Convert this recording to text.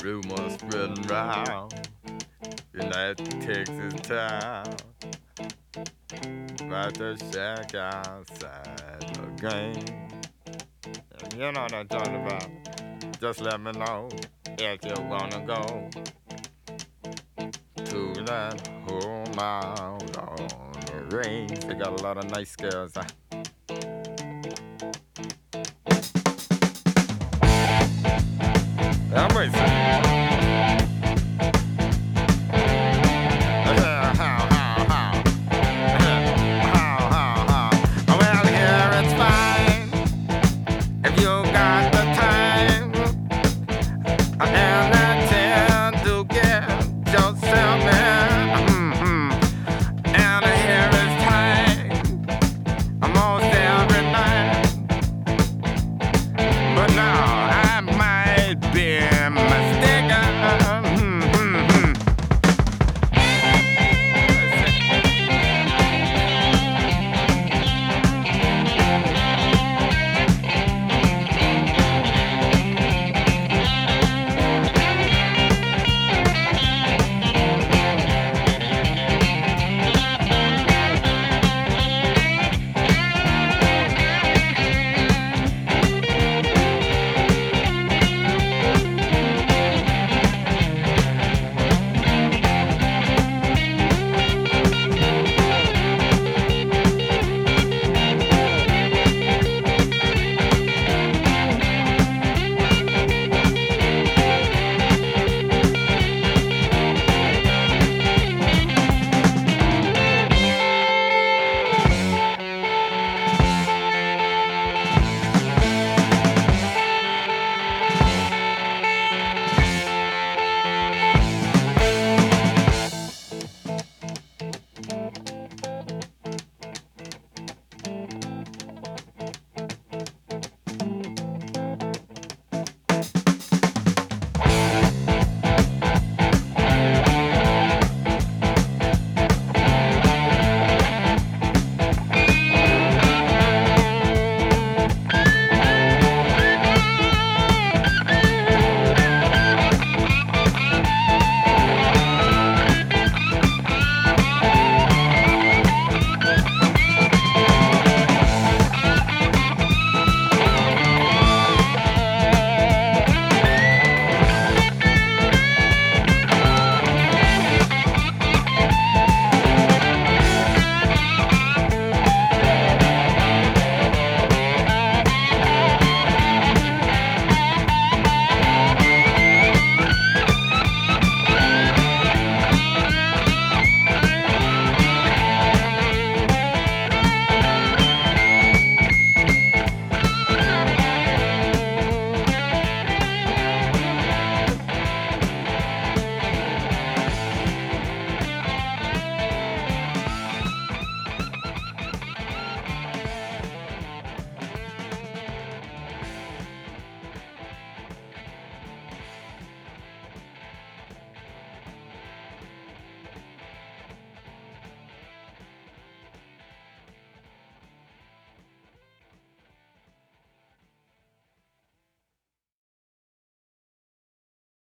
Rumors spreading round in that Texas town about the shack outside the game. And you know what I'm talking about. Just let me know if you wanna go to that home out on the range. They got a lot of nice girls. I'm racing.